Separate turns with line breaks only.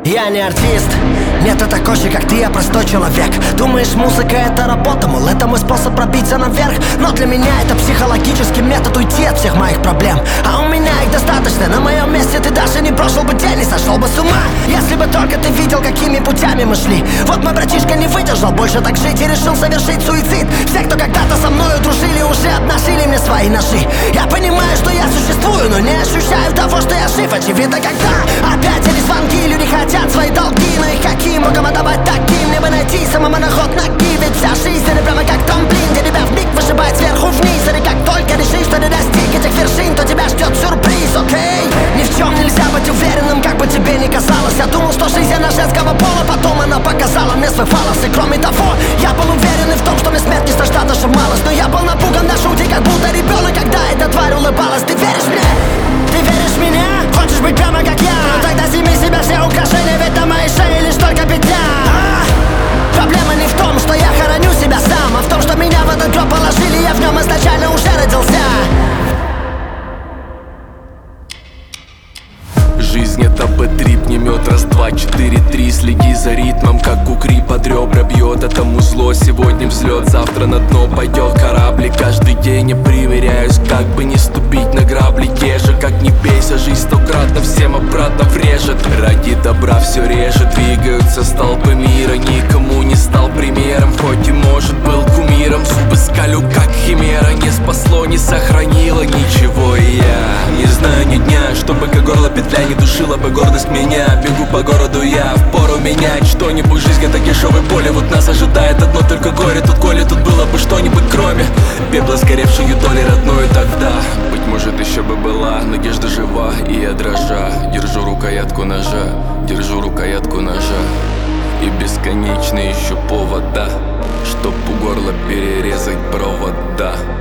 Я не артист, нет, ты такой же, как ты, я простой человек. Думаешь, музыка это работа, мол, это мой способ пробиться наверх. Но для меня это психологический метод уйти от всех моих проблем. А у меня их достаточно, на моем месте ты даже не прожил бы день, не сошел бы с ума. Если бы только ты видел, какими путями мы шли. Вот мой братишка не выдержал больше так жить и решил совершить суицид. Все, кто когда-то со мною дружили, уже обнажили мне свои ножи. Я понимаю, что я существую, но не ощущаю того, что я жив. Очевидно, когда опять эти звонки, люди хотят свои долги, но их какие могам отдавать таким? Мне бы найти самому на ход ноги, ведь вся жизнь это прямо как трамплин, где тебя вмиг вышибает сверху вниз. И как только решишь, что ты достиг этих вершин, то тебя ждет сюрприз, окей? Ни в чем нельзя быть уверенным, как бы тебе ни казалось. Я думал, что жизнь она женского пола, потом она показала мне свой фалос. И кроме того, я был уверен и в том, что мне смерть не страшна даже малость. Но я был напуган до жути, как будто ребенок, когда эта тварь улыбалась. Ты веришь мне? Ты веришь в меня? Хочешь быть прямо как я? Ну тогда сними с себя все украшения, ведь на моей шее лишь только петля. Проблема не в том, что я хороню себя сам, а в том, что меня в этот гроб положили, я в нем изначально уже родился.
Жизнь это бэтрип, не мед, раз, два, четыре, три. Следи за ритмом, как кукри под ребра бьет. Это музло, сегодня взлет, завтра на дно пойдет кораблик. Каждый день я проверяюсь, как бы не ступить на грабли. Те же, как не бейся, жизнь стократно всем обратно врежет. Ради добра все режет, двигаются столпы мира. Никому не стал примером, хоть и может был кумиром. Зубы скалю, как химера, не спасло, не сохранило ничего. И я не знаю ни дня, чтобы как горло петля не душила бы гордость меня. Бегу по городу я, впору менять что-нибудь. Жизнь это дешевое поле, вот нас ожидает одно только горе. Тут коли тут было бы что-нибудь кроме пепла, сгоревшую доли родной. Тогда, быть может, еще бы была надежда жива. И я дрожа, держу рукоятку ножа, держу рукоятку ножа. И бесконечно еще повода, чтоб у горла перерезать провода.